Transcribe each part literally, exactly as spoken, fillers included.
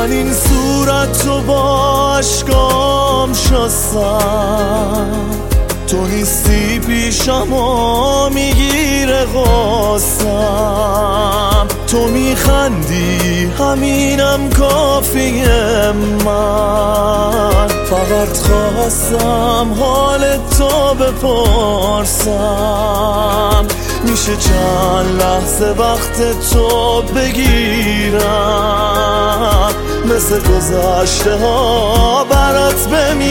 من این صورت رو با عشقام شستم، تو نیستی پیشم و میگیره غصم. تو میخندی همینم کافیه، من فقط خواستم حال تو بپرسم. میشه چند لحظه وقت تو بگیرم، مثل گذشته ها برات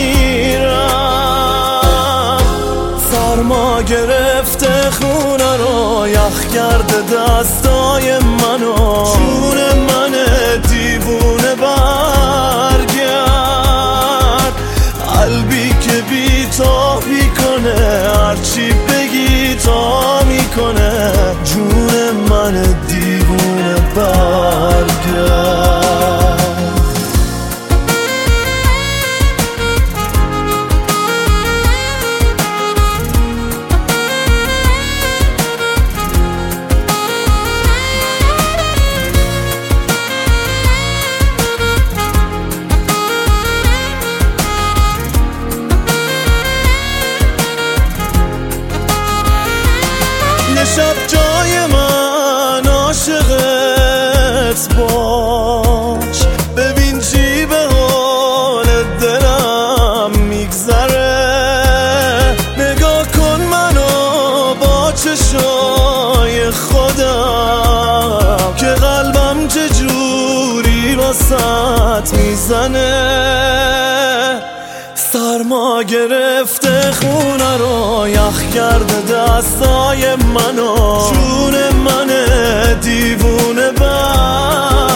بمیرم. سرما گرفته خونه رو، یخ کرده دستای منو، جون من دیوونه برگرد. قلبی که بی تو بیکنه، هرچی بگی تا میکنه، جون من دیوونه برگرد. یه شب جای من عاشقت باش، ببین چی به حال دلم میگذره. نگاه کن منو با چشای خودم، که قلبم چجوری واسط میزنه. سرما گرفته خونه رو، یخ کرده دستای منو، جون من دیوونه بر